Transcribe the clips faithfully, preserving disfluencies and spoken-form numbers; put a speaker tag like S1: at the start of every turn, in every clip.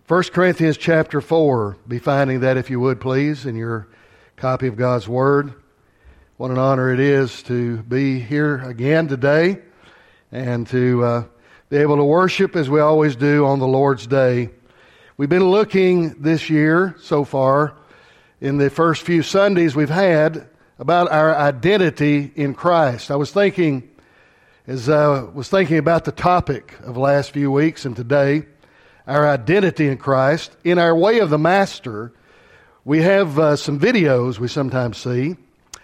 S1: First Corinthians chapter four. Be finding that, if you would, please, in your copy of God's Word. What an honor it is to be here again today and to uh, be able to worship as we always do on the Lord's Day. We've been looking this year so far in the first few Sundays we've had about our identity in Christ. I was thinking, as I was thinking about the topic of the last few weeks and today, our identity in Christ. In our Way of the Master, we have uh, some videos we sometimes see.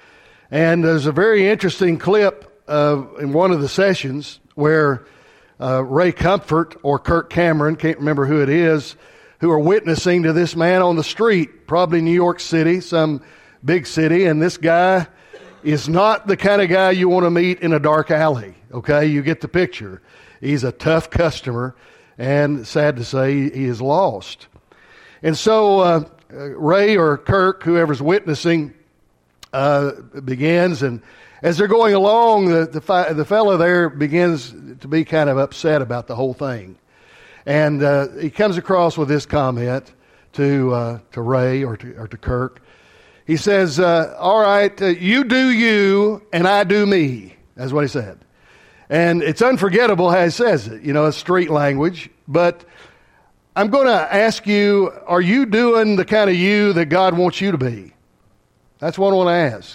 S1: And there's a very interesting clip uh, in one of the sessions where uh, Ray Comfort or Kirk Cameron, can't remember who it is, who are witnessing to this man on the street, probably New York City, some big city, and this guy is not the kind of guy you want to meet in a dark alley, okay? You get the picture. He's a tough customer, and sad to say, he is lost. And so uh, Ray or Kirk, whoever's witnessing, uh, begins, and as they're going along, the, the, fi- the fellow there begins to be kind of upset about the whole thing. And uh, he comes across with this comment to uh, to Ray or to, or to Kirk. He says, uh, all right, uh, you do you and I do me. That's what he said. And it's unforgettable how he says it. You know, it's street language. But I'm going to ask you, are you doing the kind of you that God wants you to be? That's what I want to ask.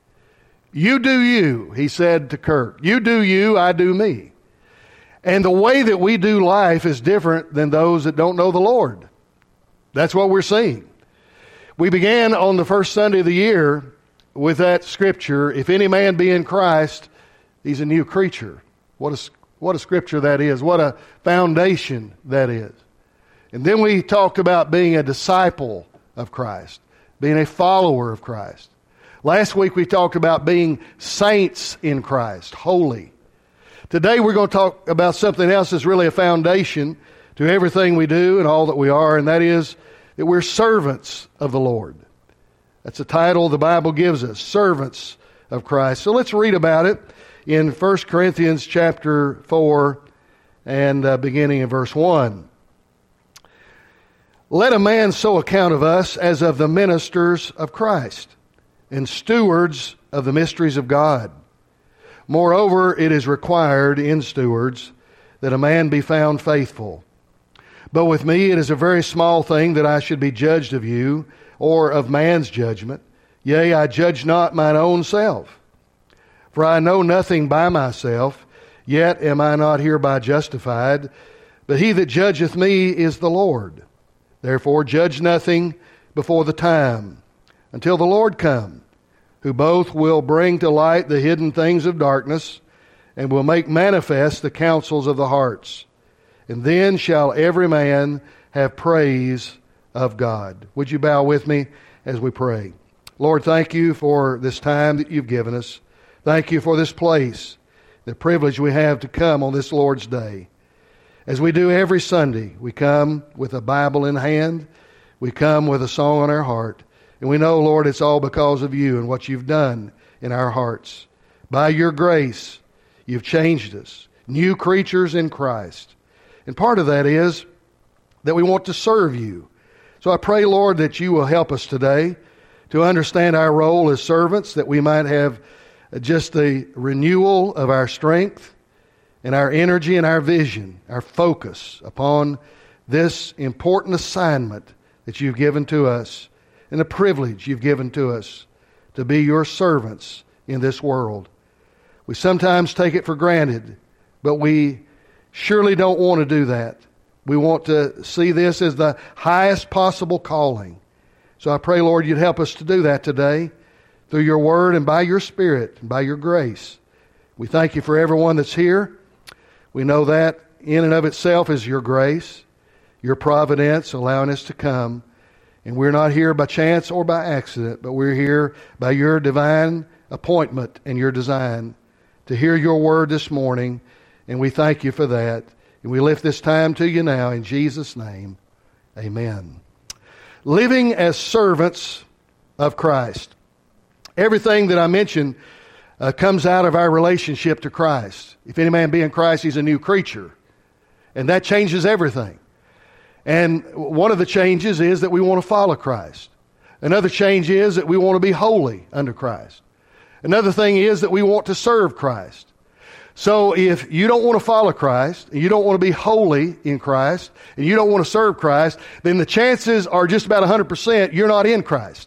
S1: You do you, he said to Kirk. You do you, I do me. And the way that we do life is different than those that don't know the Lord. That's what we're seeing. We began on the first Sunday of the year with that scripture, if any man be in Christ, he's a new creature. What a, what a scripture that is. What a foundation that is. And then we talked about being a disciple of Christ, being a follower of Christ. Last week we talked about being saints in Christ, holy. Today we're going to talk about something else that's really a foundation to everything we do and all that we are, and that is that we're servants of the Lord. That's the title the Bible gives us, servants of Christ. So let's read about it in First Corinthians chapter four and uh, beginning in verse one. Let a man so account of us as of the ministers of Christ and stewards of the mysteries of God. Moreover, it is required in stewards that a man be found faithful. But with me it is a very small thing that I should be judged of you, or of man's judgment. Yea, I judge not mine own self. For I know nothing by myself, yet am I not hereby justified. But he that judgeth me is the Lord. Therefore judge nothing before the time, until the Lord come, who both will bring to light the hidden things of darkness, and will make manifest the counsels of the hearts. And then shall every man have praise of God. Would you bow with me as we pray? Lord, thank you for this time that you've given us. Thank you for this place, the privilege we have to come on this Lord's Day. As we do every Sunday, we come with a Bible in hand. We come with a song on our heart. And we know, Lord, it's all because of you and what you've done in our hearts. By your grace, you've changed us, new creatures in Christ. And part of that is that we want to serve you. So I pray, Lord, that you will help us today to understand our role as servants, that we might have just the renewal of our strength and our energy and our vision, our focus upon this important assignment that you've given to us and the privilege you've given to us to be your servants in this world. We sometimes take it for granted, but we surely don't want to do that. We want to see this as the highest possible calling. So I pray, Lord, you'd help us to do that today through your word and by your Spirit and by your grace. We thank you for everyone that's here. We know that in and of itself is your grace, your providence allowing us to come. And we're not here by chance or by accident, but we're here by your divine appointment and your design to hear your word this morning. And we thank you for that. And we lift this time to you now in Jesus' name. Amen. Living as servants of Christ. Everything that I mentioned uh, comes out of our relationship to Christ. If any man be in Christ, he's a new creature. And that changes everything. And one of the changes is that we want to follow Christ. Another change is that we want to be holy under Christ. Another thing is that we want to serve Christ. So if you don't want to follow Christ, and you don't want to be holy in Christ, and you don't want to serve Christ, then the chances are just about one hundred percent you're not in Christ.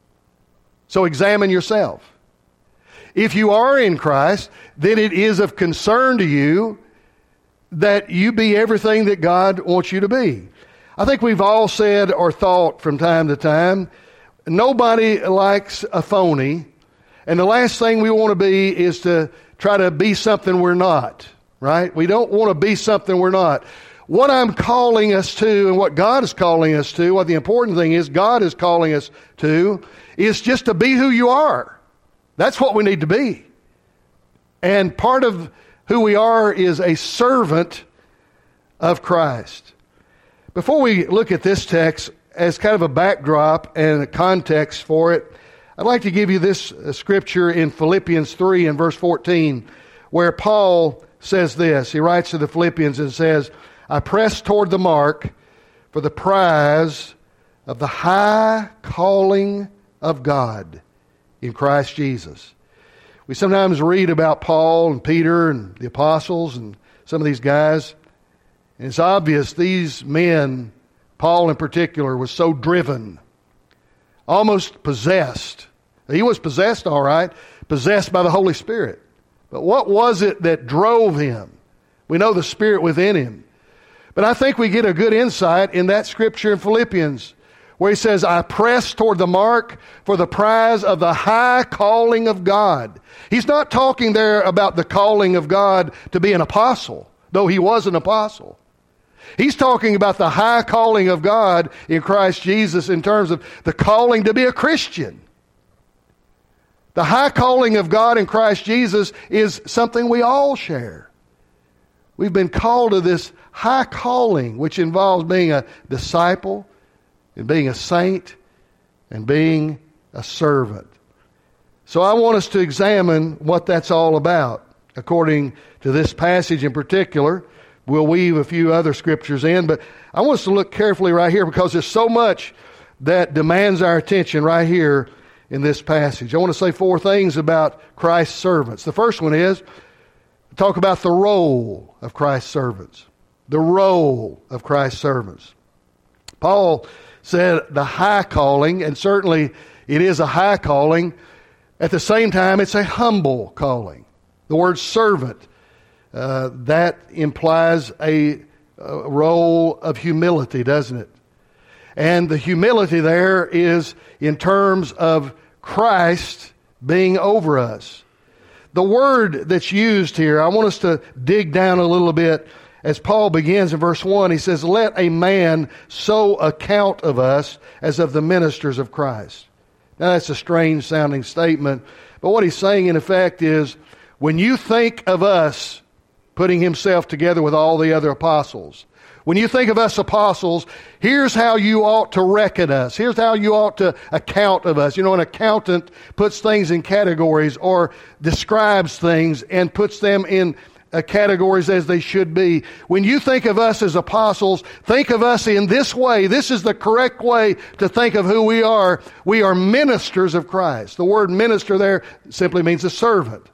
S1: So examine yourself. If you are in Christ, then it is of concern to you that you be everything that God wants you to be. I think we've all said or thought from time to time, nobody likes a phony, and the last thing we want to be is to try to be something we're not, right? We don't want to be something we're not. What I'm calling us to and what God is calling us to, what the important thing is God is calling us to, is just to be who you are. That's what we need to be. And part of who we are is a servant of Christ. Before we look at this text as kind of a backdrop and a context for it, I'd like to give you this scripture in Philippians three and verse fourteen, where Paul says this. He writes to the Philippians and says, I press toward the mark for the prize of the high calling of God in Christ Jesus. We sometimes read about Paul and Peter and the apostles and some of these guys, and it's obvious these men, Paul in particular, was so driven, almost possessed. He was possessed, all right, possessed by the Holy Spirit. But what was it that drove him? We know the Spirit within him. But I think we get a good insight in that scripture in Philippians, where he says, I press toward the mark for the prize of the high calling of God. He's not talking there about the calling of God to be an apostle, though he was an apostle. He's talking about the high calling of God in Christ Jesus in terms of the calling to be a Christian. The high calling of God in Christ Jesus is something we all share. We've been called to this high calling, which involves being a disciple, and being a saint, and being a servant. So I want us to examine what that's all about. According to this passage in particular, we'll weave a few other scriptures in, but I want us to look carefully right here because there's so much that demands our attention right here in this passage. I want to say four things about Christ's servants. The first one is talk about the role of Christ's servants. The role of Christ's servants. Paul said the high calling, and certainly it is a high calling. At the same time, it's a humble calling. The word servant, uh, that implies a, a role of humility, doesn't it? And the humility there is in terms of Christ being over us. The word that's used here, I want us to dig down a little bit. As Paul begins in verse one, he says, let a man so account of us as of the ministers of Christ. Now that's a strange sounding statement, but what he's saying in effect is, when you think of us putting himself together with all the other apostles, when you think of us apostles, here's how you ought to reckon us. Here's how you ought to account of us. You know, an accountant puts things in categories or describes things and puts them in Uh, categories as they should be. When you think of us as apostles, think of us in this way. This is the correct way to think of who we are. We are ministers of Christ. The word minister there simply means a servant.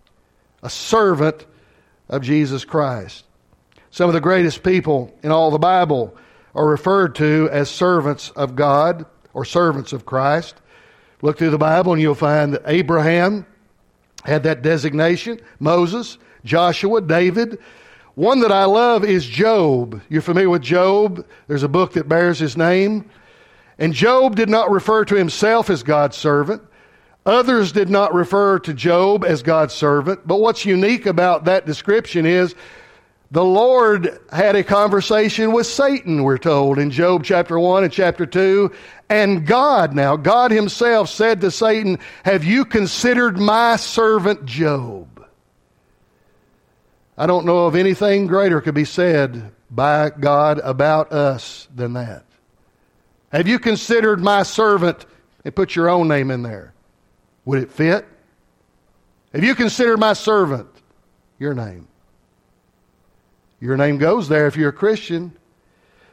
S1: A servant of Jesus Christ. Some of the greatest people in all the Bible are referred to as servants of God or servants of Christ. Look through the Bible and you'll find that Abraham had that designation, Moses, Joshua, David. One that I love is Job. You're familiar with Job? There's a book that bears his name. And Job did not refer to himself as God's servant. Others did not refer to Job as God's servant. But what's unique about that description is the Lord had a conversation with Satan, we're told, in Job chapter one and chapter two. And God now, God himself said to Satan, have you considered my servant Job? I don't know of anything greater could be said by God about us than that. Have you considered my servant, and put your own name in there? Would it fit? Have you considered my servant? Your name. Your name goes there if you're a Christian.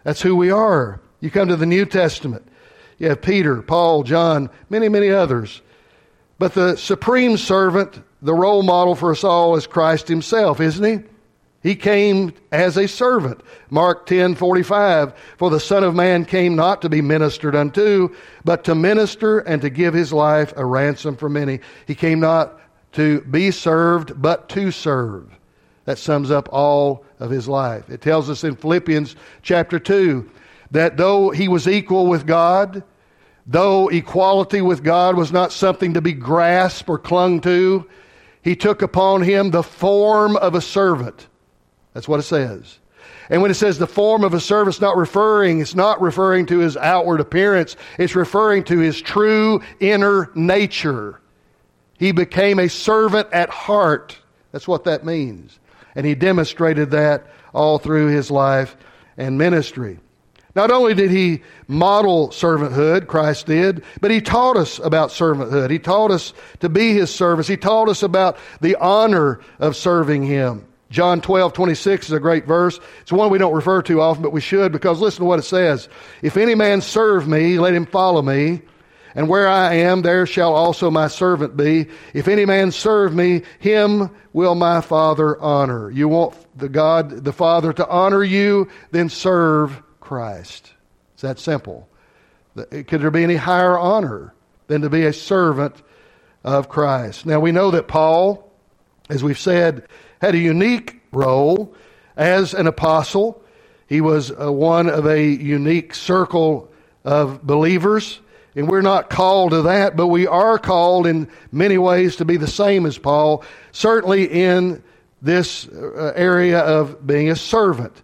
S1: That's who we are. You come to the New Testament. You have Peter, Paul, John, many, many others. But the supreme servant, the role model for us all, is Christ himself, isn't he? He came as a servant. Mark ten forty-five, for the Son of Man came not to be ministered unto, but to minister and to give his life a ransom for many. He came not to be served, but to serve. That sums up all of his life. It tells us in Philippians chapter two that though he was equal with God, though equality with God was not something to be grasped or clung to, he took upon him the form of a servant. That's what it says. And when it says the form of a servant, it's not referring, it's not referring to his outward appearance. It's referring to his true inner nature. He became a servant at heart. That's what that means. And he demonstrated that all through his life and ministry. Not only did he model servanthood, Christ did, but he taught us about servanthood. He taught us to be his servants. He taught us about the honor of serving him. John twelve twenty-six is a great verse. It's one we don't refer to often, but we should, because listen to what it says. If any man serve me, let him follow me. And where I am, there shall also my servant be. If any man serve me, him will my Father honor. You want the God, the Father, to honor you, then serve Christ. It's that simple. Could there be any higher honor than to be a servant of Christ? Now we know that Paul, as we've said, had a unique role as an apostle. He was uh, one of a unique circle of believers, and we're not called to that, but we are called in many ways to be the same as Paul, certainly in this uh, area of being a servant.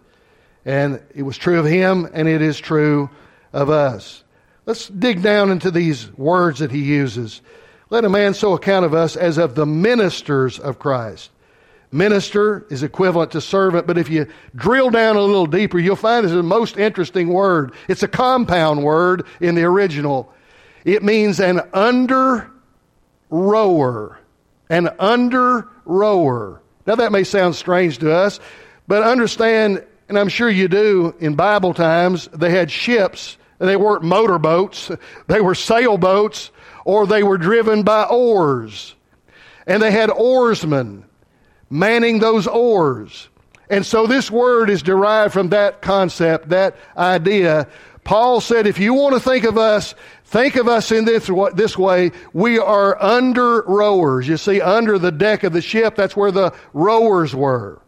S1: And it was true of him, and it is true of us. Let's dig down into these words that he uses. Let a man so account of us as of the ministers of Christ. Minister is equivalent to servant, but if you drill down a little deeper, you'll find this is the most interesting word. It's a compound word in the original. It means an under rower. An under rower. Now that may sound strange to us, but understand, and I'm sure you do, in Bible times, they had ships, and they weren't motorboats. They were sailboats, or they were driven by oars. And they had oarsmen manning those oars. And so this word is derived from that concept, that idea. Paul said, if you want to think of us, think of us in this, this way. We are under rowers. You see, under the deck of the ship, that's where the rowers were.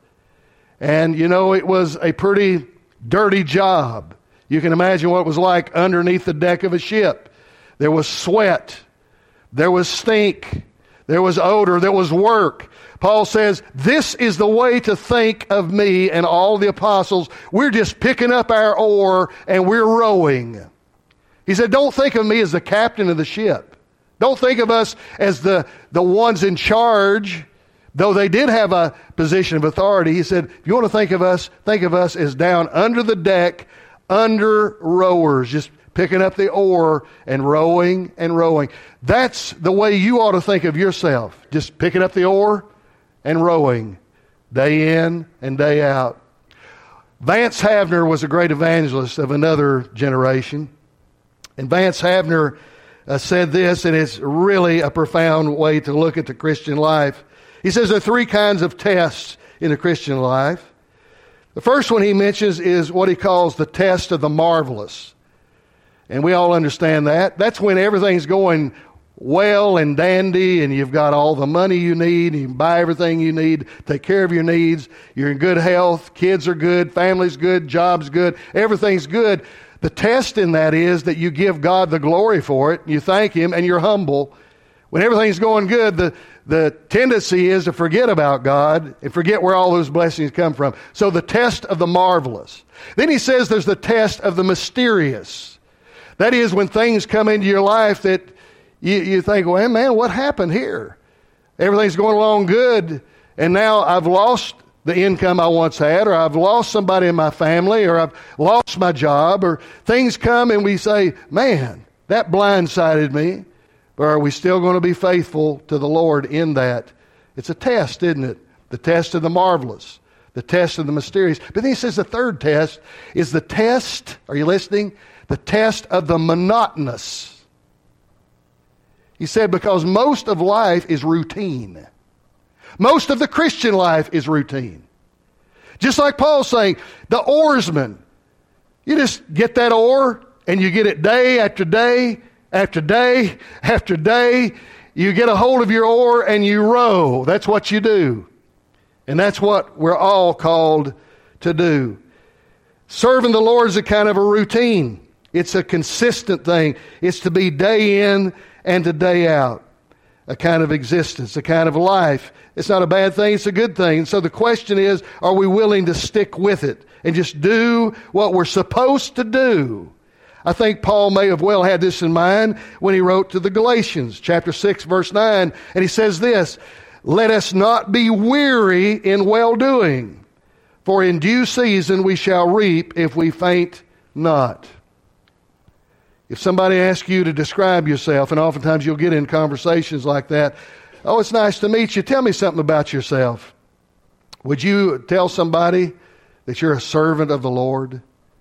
S1: And, you know, it was a pretty dirty job. You can imagine what it was like underneath the deck of a ship. There was sweat. There was stink. There was odor. There was work. Paul says, this is the way to think of me and all the apostles. We're just picking up our oar and we're rowing. He said, don't think of me as the captain of the ship. Don't think of us as the, the ones in charge, though they did have a position of authority. He said, if you want to think of us, think of us as down under the deck, under rowers, just picking up the oar and rowing and rowing. That's the way you ought to think of yourself. Just picking up the oar and rowing day in and day out. Vance Havner was a great evangelist of another generation. And Vance Havner uh, said this, and it's really a profound way to look at the Christian life. He says there are three kinds of tests in the Christian life. The first one he mentions is what he calls the test of the marvelous. And we all understand that. That's when everything's going well and dandy, and you've got all the money you need, and you can buy everything you need, take care of your needs, you're in good health, kids are good, family's good, job's good, everything's good. The test in that is that you give God the glory for it, you thank Him, and you're humble. When everything's going good, the, the tendency is to forget about God and forget where all those blessings come from. So the test of the marvelous. Then he says there's the test of the mysterious. That is when things come into your life that You, you think, well, man, what happened here? Everything's going along good, and now I've lost the income I once had, or I've lost somebody in my family, or I've lost my job, or things come and we say, man, that blindsided me. But are we still going to be faithful to the Lord in that? It's a test, isn't it? The test of the marvelous. The test of the mysterious. But then he says the third test is the test, are you listening? The test of the monotonous. He said because most of life is routine. Most of the Christian life is routine. Just like Paul's saying, the oarsman, you just get that oar and you get it day after day after day after day. You get a hold of your oar and you row. That's what you do. And that's what we're all called to do. Serving the Lord is a kind of a routine. It's a consistent thing. It's to be day in and to day out. A kind of existence, a kind of life. It's not a bad thing, it's a good thing. And so the question is, are we willing to stick with it and just do what we're supposed to do? I think Paul may have well had this in mind when he wrote to the Galatians, chapter six, verse nine, and he says this, let us not be weary in well-doing, for in due season we shall reap if we faint not. If somebody asks you to describe yourself, and oftentimes you'll get in conversations like that, oh, it's nice to meet you. Tell me something about yourself. Would you tell somebody that you're a servant of the Lord?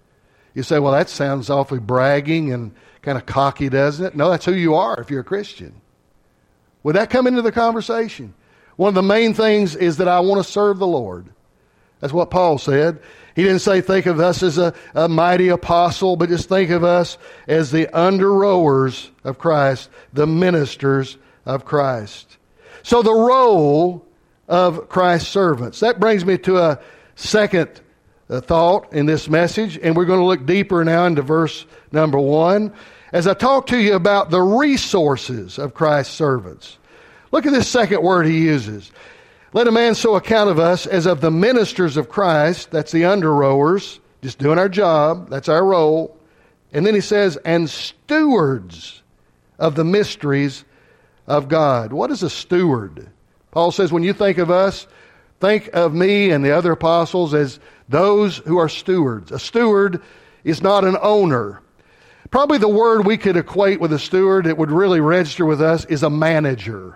S1: You say, well, that sounds awfully bragging and kind of cocky, doesn't it? No, that's who you are if you're a Christian. Would that come into the conversation? One of the main things is that I want to serve the Lord. That's what Paul said. He didn't say think of us as a, a mighty apostle, but just think of us as the under-rowers of Christ, the ministers of Christ. So the role of Christ's servants. That brings me to a second uh, thought in this message, and we're going to look deeper now into verse number one. As I talk to you about the resources of Christ's servants. Look at this second word he uses. Let a man so account of us as of the ministers of Christ, that's the under-rowers, just doing our job, that's our role. And then he says, and stewards of the mysteries of God. What is a steward? Paul says, when you think of us, think of me and the other apostles as those who are stewards. A steward is not an owner. Probably the word we could equate with a steward that would really register with us is a manager.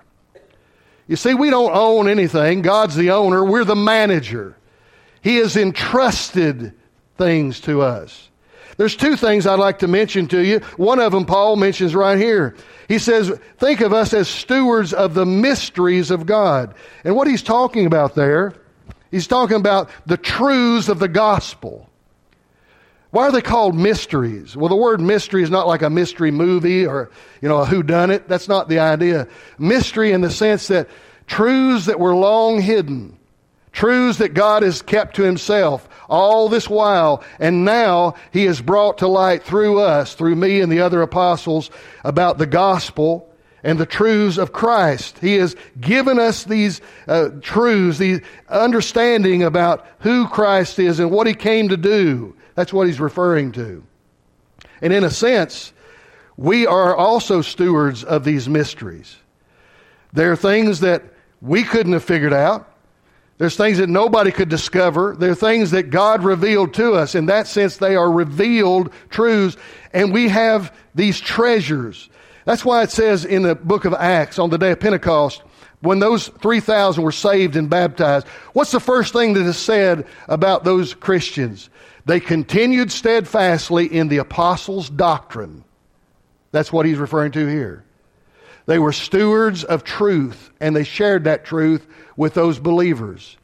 S1: You see, we don't own anything. God's the owner. We're the manager. He has entrusted things to us. There's two things I'd like to mention to you. One of them Paul mentions right here. He says, think of us as stewards of the mysteries of God. And what he's talking about there, he's talking about the truths of the gospel. Why are they called mysteries? Well, the word mystery is not like a mystery movie or, you know, a whodunit. That's not the idea. Mystery in the sense that truths that were long hidden, truths that God has kept to himself all this while, and now he has brought to light through us, through me and the other apostles, about the gospel and the truths of Christ. He has given us these uh, truths, the understanding about who Christ is and what he came to do. That's what he's referring to. And in a sense, we are also stewards of these mysteries. There are things that we couldn't have figured out. There's things that nobody could discover. There are things that God revealed to us. In that sense, they are revealed truths. And we have these treasures. That's why it says in the book of Acts, on the day of Pentecost, when those three thousand were saved and baptized, what's the first thing that is said about those Christians? They continued steadfastly in the apostles' doctrine. That's what he's referring to here. They were stewards of truth, and they shared that truth with those believers.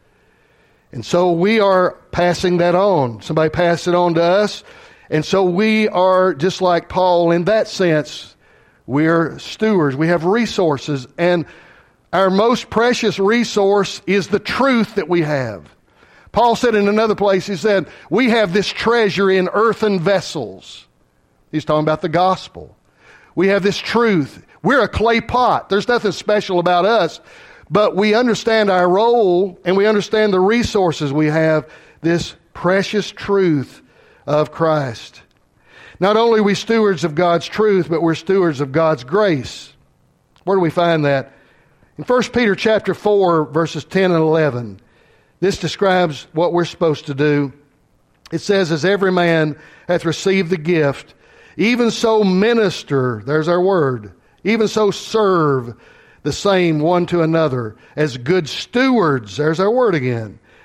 S1: And so we are passing that on. Somebody passed it on to us. And so we are just like Paul in that sense. We're stewards. We have resources. And our most precious resource is the truth that we have. Paul said in another place, he said, we have this treasure in earthen vessels. He's talking about the gospel. We have this truth. We're a clay pot. There's nothing special about us, but we understand our role and we understand the resources we have, this precious truth of Christ. Not only are we stewards of God's truth, but we're stewards of God's grace. Where do we find that? In First Peter chapter four, verses ten and eleven. This describes what we're supposed to do. It says, as every man hath received the gift, even so minister, there's our word, even so serve the same one to another as good stewards, there's our word again,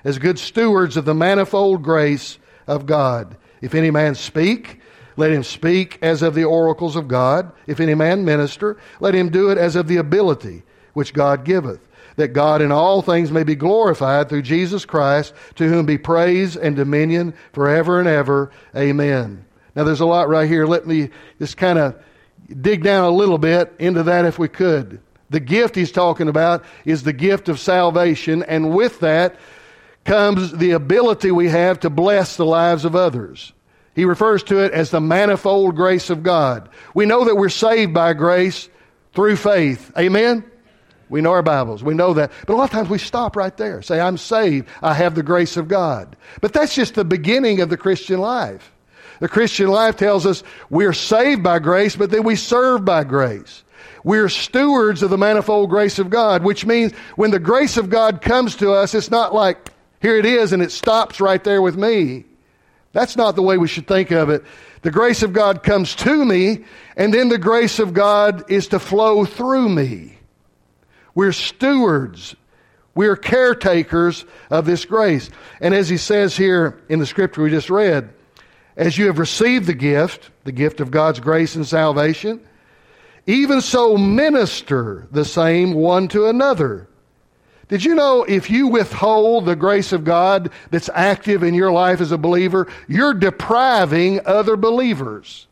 S1: as good stewards of the manifold grace of God. If any man speak, let him speak as of the oracles of God. If any man minister, let him do it as of the ability which God giveth, that God in all things may be glorified through Jesus Christ, to whom be praise and dominion forever and ever. Amen. Now there's a lot right here. Let me just kind of dig down a little bit into that if we could. The gift he's talking about is the gift of salvation, and with that comes the ability we have to bless the lives of others. He refers to it as the manifold grace of God. We know that we're saved by grace through faith. Amen? We know our Bibles. We know that. But a lot of times we stop right there. Say, I'm saved. I have the grace of God. But that's just the beginning of the Christian life. The Christian life tells us we're saved by grace, but then we serve by grace. We're stewards of the manifold grace of God, which means when the grace of God comes to us, it's not like, here it is, and it stops right there with me. That's not the way we should think of it. The grace of God comes to me, and then the grace of God is to flow through me. We're stewards. We're caretakers of this grace. And as he says here in the scripture we just read, as you have received the gift, the gift of God's grace and salvation, even so minister the same one to another. Did you know if you withhold the grace of God that's active in your life as a believer, you're depriving other believers.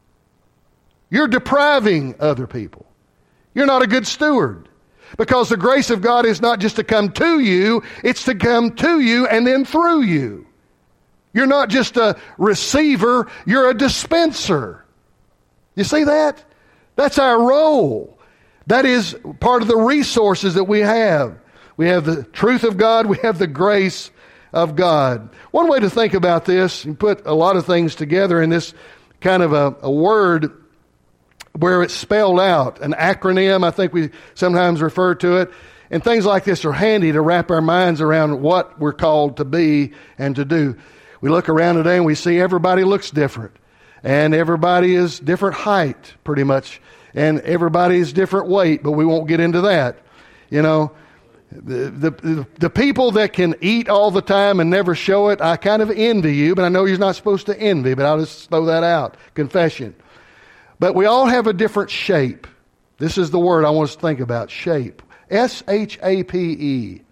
S1: You're depriving other people. You're not a good steward. Because the grace of God is not just to come to you, it's to come to you and then through you. You're not just a receiver, you're a dispenser. You see that? That's our role. That is part of the resources that we have. We have the truth of God, we have the grace of God. One way to think about this, and put a lot of things together in this kind of a, a word where it's spelled out, an acronym, I think we sometimes refer to it, and things like this are handy to wrap our minds around what we're called to be and to do. We look around today and we see everybody looks different, and everybody is different height, pretty much, and everybody is different weight, but we won't get into that. You know, the, the, the people that can eat all the time and never show it, I kind of envy you, but I know you're not supposed to envy, but I'll just throw that out. Confession. But we all have a different shape. This is the word I want us to think about, shape. S H A P E.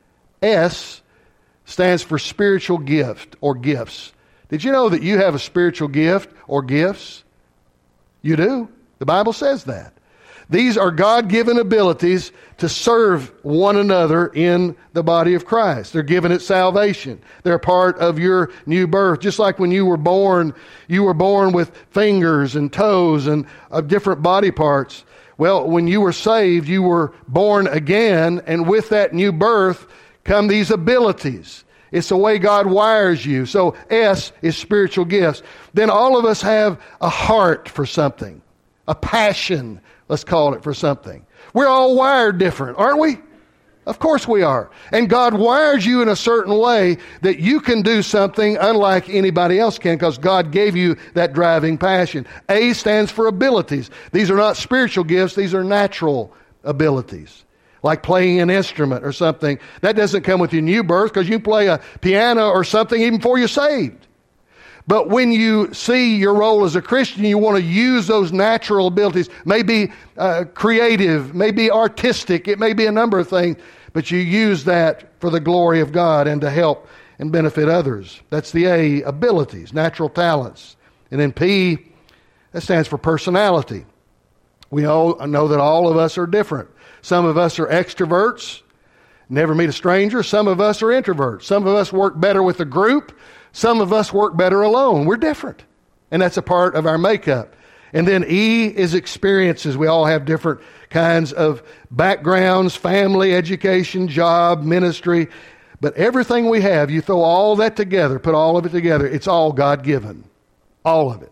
S1: S stands for spiritual gift or gifts. Did you know that you have a spiritual gift or gifts? You do. The Bible says that. These are God-given abilities to serve one another in the body of Christ. They're given at salvation. They're part of your new birth. Just like when you were born, you were born with fingers and toes and of different body parts. Well, when you were saved, you were born again, and with that new birth come these abilities. It's the way God wires you. So S is spiritual gifts. Then all of us have a heart for something, a passion, let's call it, for something. We're all wired different, aren't we? Of course we are. And God wires you in a certain way that you can do something unlike anybody else can, because God gave you that driving passion. A stands for abilities. These are not spiritual gifts, these are natural abilities. Like playing an instrument or something. That doesn't come with your new birth, because you play a piano or something even before you're saved. But when you see your role as a Christian, you want to use those natural abilities. Maybe uh, creative, maybe artistic, it may be a number of things, but you use that for the glory of God and to help and benefit others. That's the A, abilities, natural talents. And then P, that stands for personality. We all know that all of us are different. Some of us are extroverts, never meet a stranger. Some of us are introverts. Some of us work better with a group. Some of us work better alone. We're different. And that's a part of our makeup. And then E is experiences. We all have different kinds of backgrounds, family, education, job, ministry. But everything we have, you throw all that together, put all of it together, it's all God-given. All of it.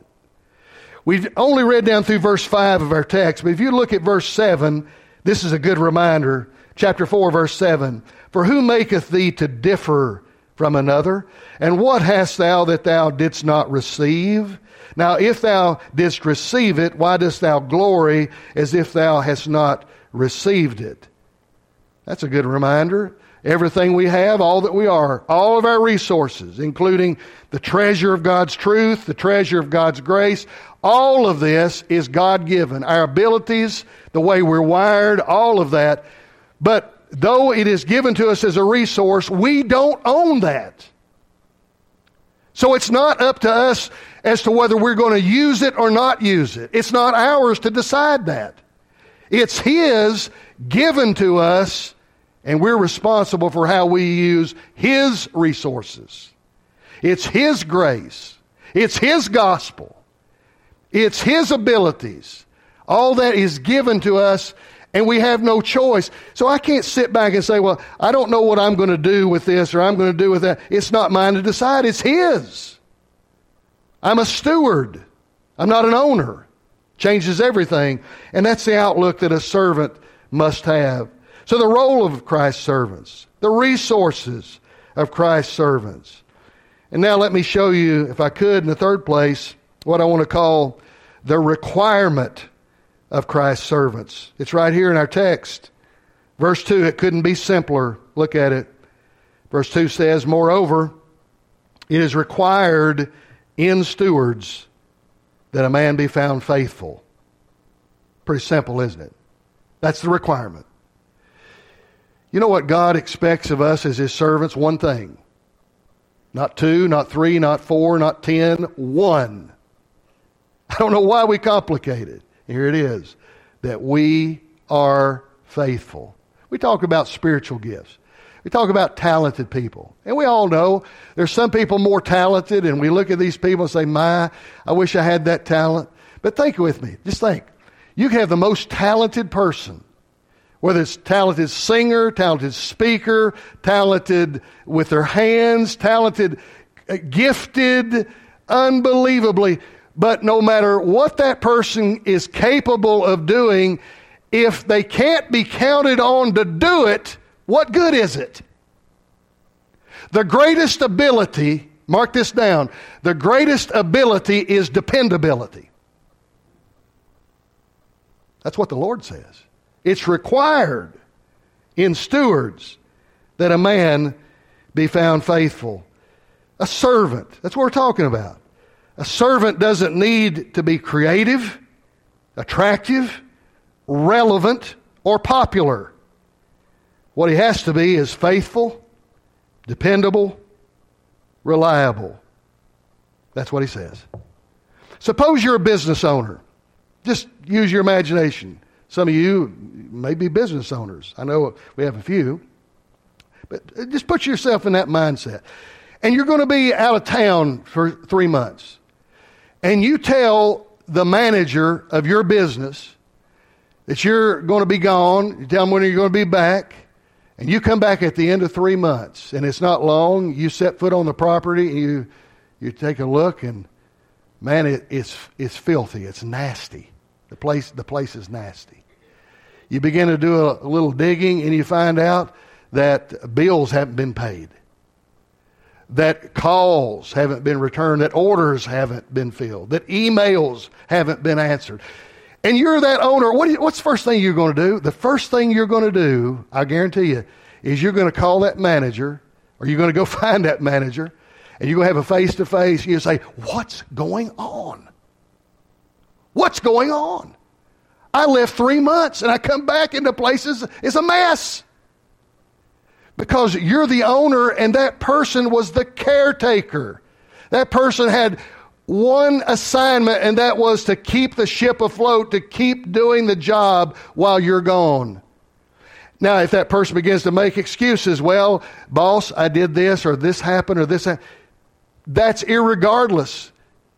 S1: We've only read down through verse five of our text, but if you look at verse seven, this is a good reminder. Chapter four, verse seven. For who maketh thee to differ from another? And what hast thou that thou didst not receive? Now if thou didst receive it, why dost thou glory as if thou hast not received it? That's a good reminder. everything we have, all that we are, all of our resources, including the treasure of God's truth, the treasure of God's grace, all of this is God-given. Our abilities, the way we're wired, all of that. But though it is given to us as a resource, we don't own that. So it's not up to us as to whether we're going to use it or not use it. It's not ours to decide that. It's His, given to us, and we're responsible for how we use His resources. It's His grace. It's His gospel. It's His abilities. All that is given to us, and we have no choice. So I can't sit back and say, well, I don't know what I'm going to do with this or I'm going to do with that. It's not mine to decide. It's His. I'm a steward. I'm not an owner. Changes everything. And that's the outlook that a servant must have. So the role of Christ's servants, the resources of Christ's servants. And now let me show you, if I could, in the third place, what I want to call the requirement of Christ's servants. It's right here in our text. Verse two, it couldn't be simpler. Look at it. Verse two says, moreover, it is required in stewards that a man be found faithful. Pretty simple, isn't it? That's the requirement. You know what God expects of us as His servants? One thing. Not two, not three, not four, not ten. One. I don't know why we complicate it. Here it is. That we are faithful. We talk about spiritual gifts. We talk about talented people. And we all know there's some people more talented, and we look at these people and say, my, I wish I had that talent. But think with me. Just think. You can have the most talented person, whether it's talented singer, talented speaker, talented with their hands, talented, uh, gifted, unbelievably. But no matter what that person is capable of doing, if they can't be counted on to do it, what good is it? The greatest ability, mark this down, the greatest ability is dependability. That's what the Lord says. It's required in stewards that a man be found faithful. A servant, that's what we're talking about. A servant doesn't need to be creative, attractive, relevant, or popular. What he has to be is faithful, dependable, reliable. That's what he says. Suppose you're a business owner. Just use your imagination. Some of you may be business owners. I know we have a few. But just put yourself in that mindset. And you're going to be out of town for three months. And you tell the manager of your business that you're going to be gone. You tell them when you're going to be back. And you come back at the end of three months. And it's not long. You set foot on the property. And you, you take a look. And man, it, it's, it's filthy. It's nasty. The place, the place is nasty. You begin to do a, a little digging. And you find out that bills haven't been paid. That calls haven't been returned, that orders haven't been filled, that emails haven't been answered. And you're that owner. What do you, what's the first thing you're going to do? The first thing you're going to do, I guarantee you, is you're going to call that manager, or you're going to go find that manager, and you're going to have a face-to-face, and you say, what's going on? What's going on? I left three months, and I come back, and the place is, is a mess. Because you're the owner and that person was the caretaker. That person had one assignment, and that was to keep the ship afloat, to keep doing the job while you're gone. Now, if that person begins to make excuses, well, boss, I did this, or this happened, or this happened, that's irregardless.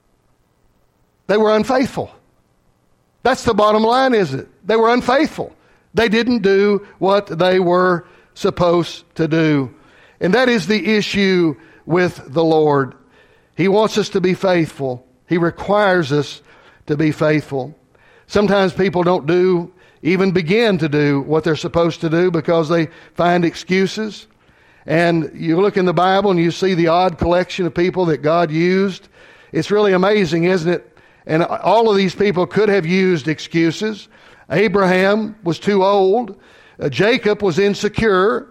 S1: They were unfaithful. That's the bottom line, isn't it? They were unfaithful. They didn't do what they were supposed to do. And that is the issue with the Lord. He wants us to be faithful. He requires us to be faithful. Sometimes people don't do, even begin to do what they're supposed to do because they find excuses. And you look in the Bible and you see the odd collection of people that God used. It's really amazing, isn't it? And all of these people could have used excuses. Abraham was too old. Uh, Jacob was insecure.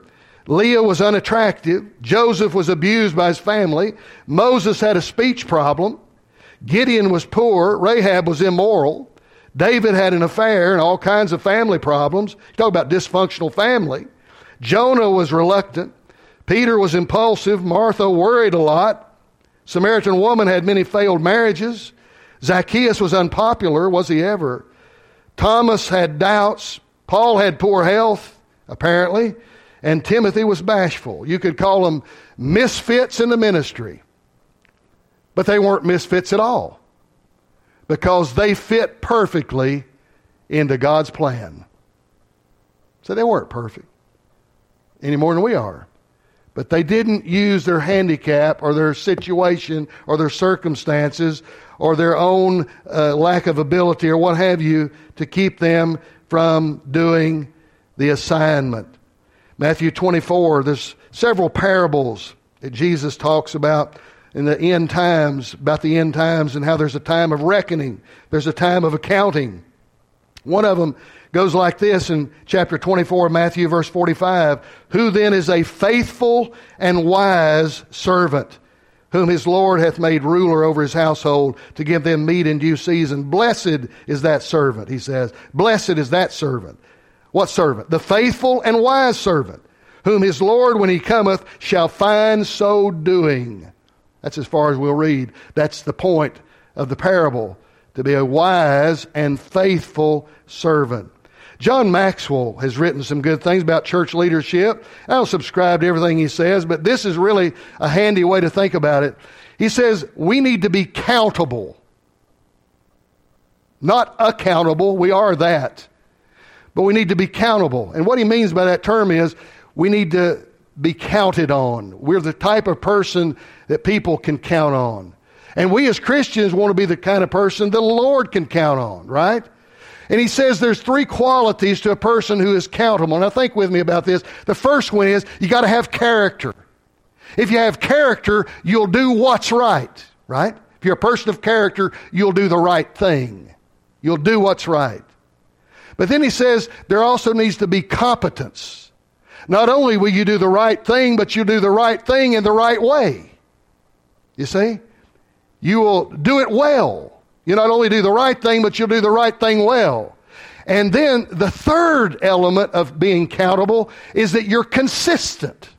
S1: Leah was unattractive. Joseph was abused by his family. Moses had a speech problem. Gideon was poor. Rahab was immoral. David had an affair and all kinds of family problems. You talk about dysfunctional family. Jonah was reluctant. Peter was impulsive. Martha worried a lot. Samaritan woman had many failed marriages. Zacchaeus was unpopular. Was he ever? Thomas had doubts. Paul had poor health, apparently. And Timothy was bashful. You could call them misfits in the ministry. But they weren't misfits at all, because they fit perfectly into God's plan. So they weren't perfect any more than we are. But they didn't use their handicap or their situation or their circumstances or their own uh, lack of ability or what have you to keep them from doing the assignment. Matthew twenty-four, there's several parables that Jesus talks about in the end times, about the end times and how there's a time of reckoning. There's a time of accounting. One of them goes like this in chapter twenty-four of Matthew, verse forty-five. Who then is a faithful and wise servant, whom his Lord hath made ruler over his household, to give them meat in due season? Blessed is that servant, he says. Blessed is that servant. What servant? The faithful and wise servant, whom his Lord, when he cometh, shall find so doing. That's as far as we'll read. That's the point of the parable, to be a wise and faithful servant. John Maxwell has written some good things about church leadership. I don't subscribe to everything he says, but this is really a handy way to think about it. He says we need to be countable. Not accountable, we are that. But we need to be countable. And what he means by that term is we need to be counted on. We're the type of person that people can count on. And we as Christians want to be the kind of person the Lord can count on, right? And he says there's three qualities to a person who is countable. Now think with me about this. The first one is you got to have character. If you have character, you'll do what's right, right? If you're a person of character, you'll do the right thing. You'll do what's right. But then he says there also needs to be competence. Not only will you do the right thing, but you'll do the right thing in the right way. You see? You will do it well. You not only do the right thing, but you'll do the right thing well. And then the third element of being countable is that you're consistent.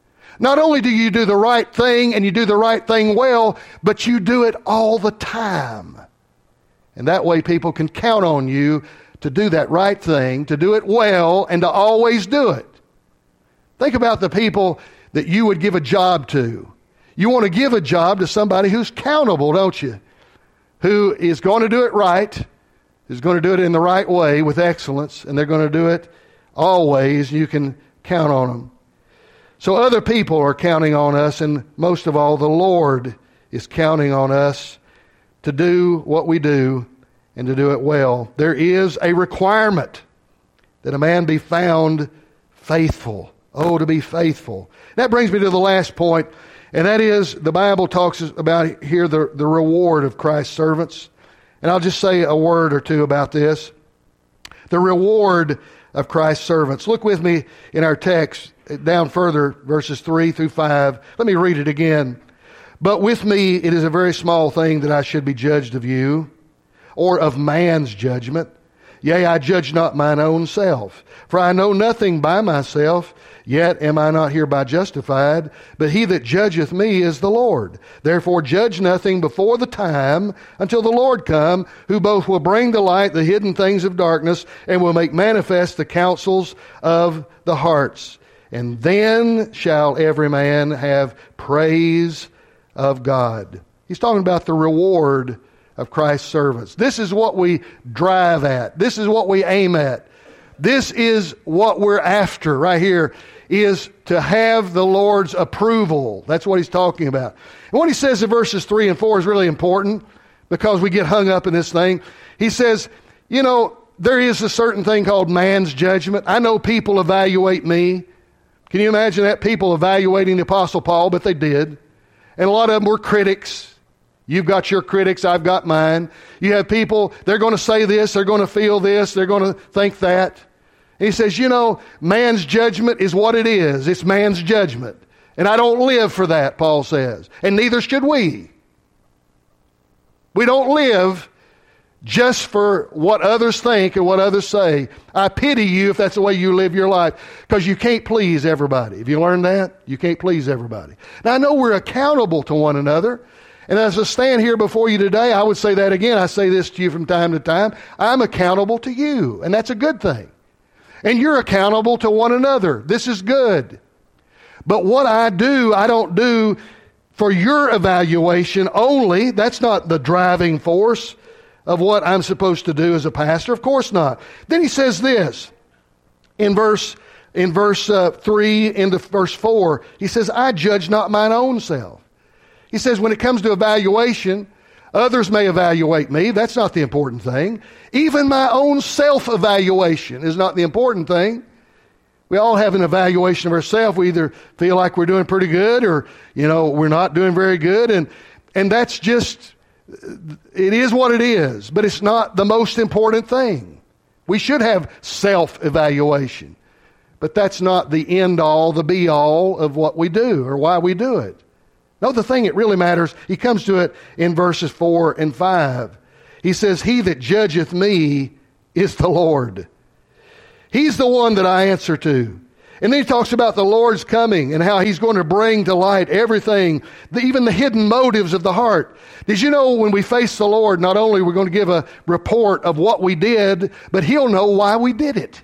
S1: Not only do you do the right thing and you do the right thing well, but you do it all the time. And that way people can count on you to do that right thing, to do it well, and to always do it. Think about the people that you would give a job to. You want to give a job to somebody who's countable, don't you? Who is going to do it right, is going to do it in the right way with excellence, and they're going to do it always. You can count on them. So other people are counting on us, and most of all, the Lord is counting on us to do what we do and to do it well. There is a requirement that a man be found faithful. Oh, to be faithful. That brings me to the last point, and that is the Bible talks about here the, the reward of Christ's servants. And I'll just say a word or two about this. The reward of Christ's servants. Look with me in our text down further, verses three through five. Let me read it again. But with me it is a very small thing that I should be judged of you, or of man's judgment. Yea, I judge not mine own self. For I know nothing by myself, yet am I not hereby justified. But he that judgeth me is the Lord. Therefore judge nothing before the time until the Lord come, who both will bring to light the hidden things of darkness, and will make manifest the counsels of the hearts. And then shall every man have praise of God. He's talking about the reward of Christ's servants. This is what we drive at. This is what we aim at. This is what we're after right here, is to have the Lord's approval. That's what he's talking about. And what he says in verses three and four is really important, because we get hung up in this thing. He says, you know, there is a certain thing called man's judgment. I know people evaluate me. Can you imagine that? People evaluating the Apostle Paul, but they did. And a lot of them were critics. You've got your critics, I've got mine. You have people, they're going to say this, they're going to feel this, they're going to think that. He says, you know, man's judgment is what it is. It's man's judgment. And I don't live for that, Paul says. And neither should we. We don't live just for what others think and what others say. I pity you if that's the way you live your life, because you can't please everybody. Have you learned that? You can't please everybody. Now, I know we're accountable to one another. And as I stand here before you today, I would say that again. I say this to you from time to time. I'm accountable to you, and that's a good thing. And you're accountable to one another. This is good. But what I do, I don't do for your evaluation only. That's not the driving force of what I'm supposed to do as a pastor. Of course not. Then he says this in verse in verse uh, three into verse four. He says, I judge not mine own self. He says, when it comes to evaluation, others may evaluate me. That's not the important thing. Even my own self-evaluation is not the important thing. We all have an evaluation of ourselves. We either feel like we're doing pretty good or, you know, we're not doing very good. And, and that's just, it is what it is. But it's not the most important thing. We should have self-evaluation. But that's not the end-all, the be-all of what we do or why we do it. No, the thing that really matters, he comes to it in verses four and five. He says, he that judgeth me is the Lord. He's the one that I answer to. And then he talks about the Lord's coming and how he's going to bring to light everything, the, even the hidden motives of the heart. Did you know when we face the Lord, not only we're going to give a report of what we did, but he'll know why we did it.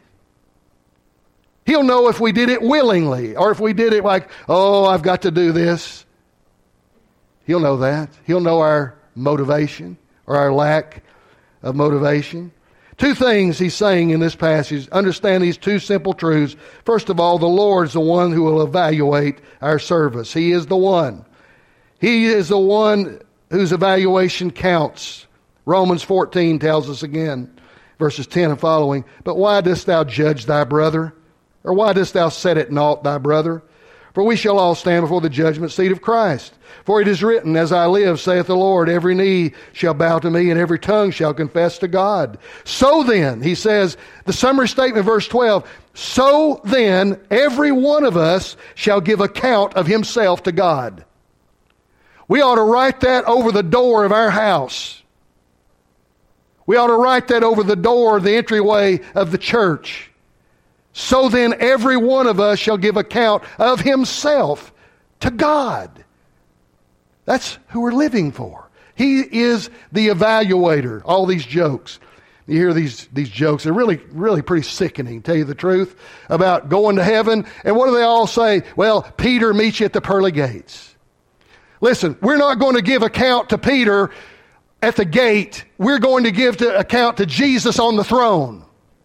S1: He'll know if we did it willingly or if we did it like, oh, I've got to do this. He'll know that. He'll know our motivation or our lack of motivation. Two things he's saying in this passage. Understand these two simple truths. First of all, the Lord's the one who will evaluate our service. He is the one. He is the one whose evaluation counts. Romans fourteen tells us again, verses ten and following, but why dost thou judge thy brother? Or why dost thou set at naught thy brother? For we shall all stand before the judgment seat of Christ. For it is written, as I live, saith the Lord, every knee shall bow to me, and every tongue shall confess to God. So then, he says, the summary statement, verse twelve, so then every one of us shall give account of himself to God. We ought to write that over the door of our house. We ought to write that over the door, the entryway of the church. So then every one of us shall give account of himself to God. That's who we're living for. He is the evaluator. All these jokes. You hear these, these jokes. They're really, really pretty sickening, to tell you the truth, about going to heaven. And what do they all say? Well, Peter meets you at the pearly gates. Listen, we're not going to give account to Peter at the gate. We're going to give to account to Jesus on the throne.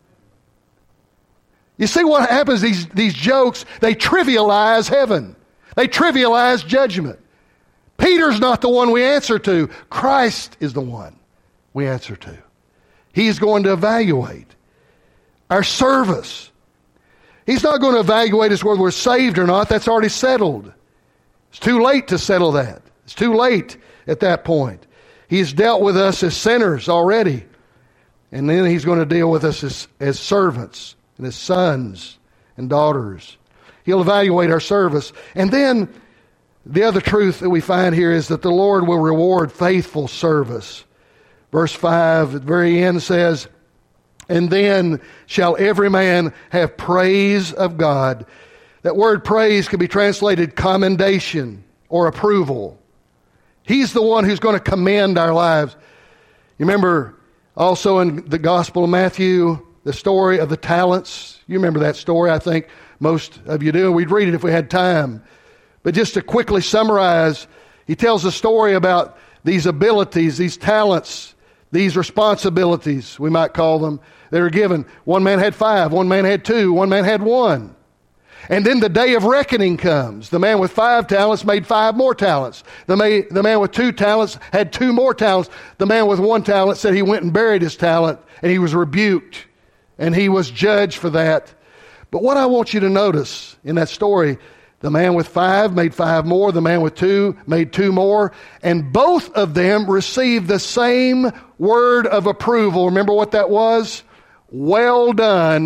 S1: You see what happens, these, these jokes, they trivialize heaven. They trivialize judgment. Peter's not the one we answer to. Christ is the one we answer to. He's going to evaluate our service. He's not going to evaluate us whether we're saved or not. That's already settled. It's too late to settle that. It's too late at that point. He's dealt with us as sinners already. And then he's going to deal with us as, as servants and as sons and daughters. He'll evaluate our service. And then the other truth that we find here is that the Lord will reward faithful service. Verse five at the very end says, and then shall every man have praise of God. That word praise can be translated commendation or approval. He's the one who's going to commend our lives. You remember also in the Gospel of Matthew, the story of the talents. You remember that story, I think most of you do. We'd read it if we had time. But just to quickly summarize, he tells a story about these abilities, these talents, these responsibilities, we might call them, that are given. One man had five, one man had two, one man had one. And then the day of reckoning comes. The man with five talents made five more talents. The man, the man with two talents had two more talents. The man with one talent said he went and buried his talent, and he was rebuked. And he was judged for that. But what I want you to notice in that story, the man with five made five more. The man with two made two more. And both of them received the same word of approval. Remember what that was? Well done,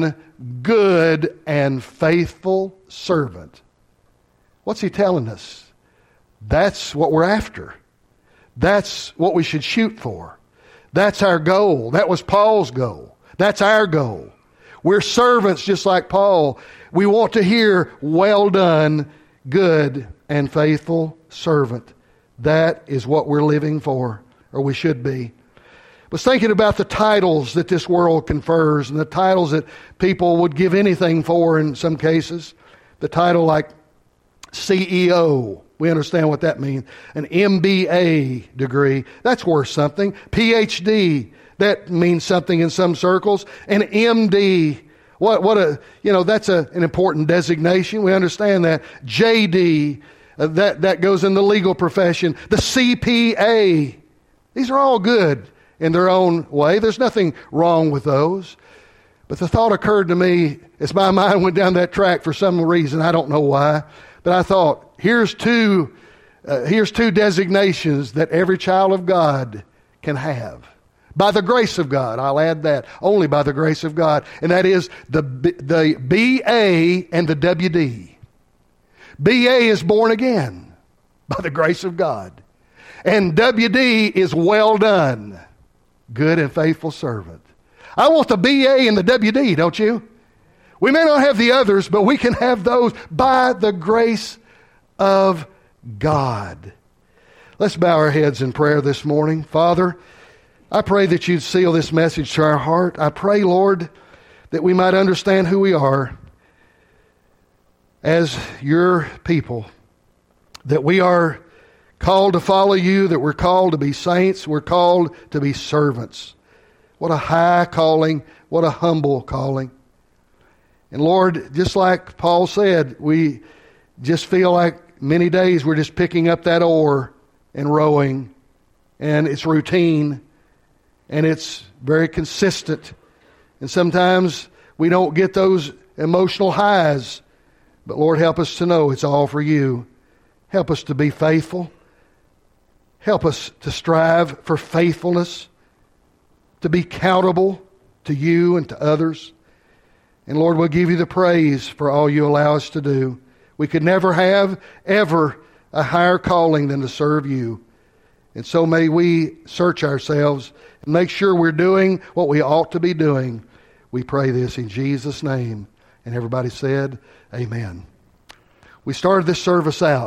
S1: good and faithful servant. What's he telling us? That's what we're after. That's what we should shoot for. That's our goal. That was Paul's goal. That's our goal. We're servants just like Paul. We want to hear, well done, good and faithful servant. That is what we're living for, or we should be. I was thinking about the titles that this world confers and the titles that people would give anything for in some cases. The title like C E O, we understand what that means. An M B A degree, that's worth something. P H D, that means something in some circles. An M D, what what a, you know, that's a, an important designation. We understand that. J D, uh, that, that goes in the legal profession. The C P A, these are all good in their own way. There's nothing wrong with those. But the thought occurred to me as my mind went down that track for some reason. I don't know why. But I thought, here's two, uh, here's two designations that every child of God can have. By the grace of God, I'll add that, only by the grace of God. And that is the, the B A and the W D. B A is born again by the grace of God. And W D is well done, good and faithful servant. I want the B A and the W D, don't you? We may not have the others, but we can have those by the grace of God. Let's bow our heads in prayer this morning. Father, I pray that you'd seal this message to our heart. I pray, Lord, that we might understand who we are as your people, that we are called to follow you, that we're called to be saints, we're called to be servants. What a high calling, what a humble calling. And Lord, just like Paul said, we just feel like many days we're just picking up that oar and rowing, and it's routine, and it's very consistent. And sometimes we don't get those emotional highs, but Lord, help us to know it's all for you. Help us to be faithful. Help us to strive for faithfulness, to be accountable to you and to others. And Lord, we'll give you the praise for all you allow us to do. We could never have, ever, a higher calling than to serve you. And so may we search ourselves and make sure we're doing what we ought to be doing. We pray this in Jesus' name. And everybody said, amen. We started this service out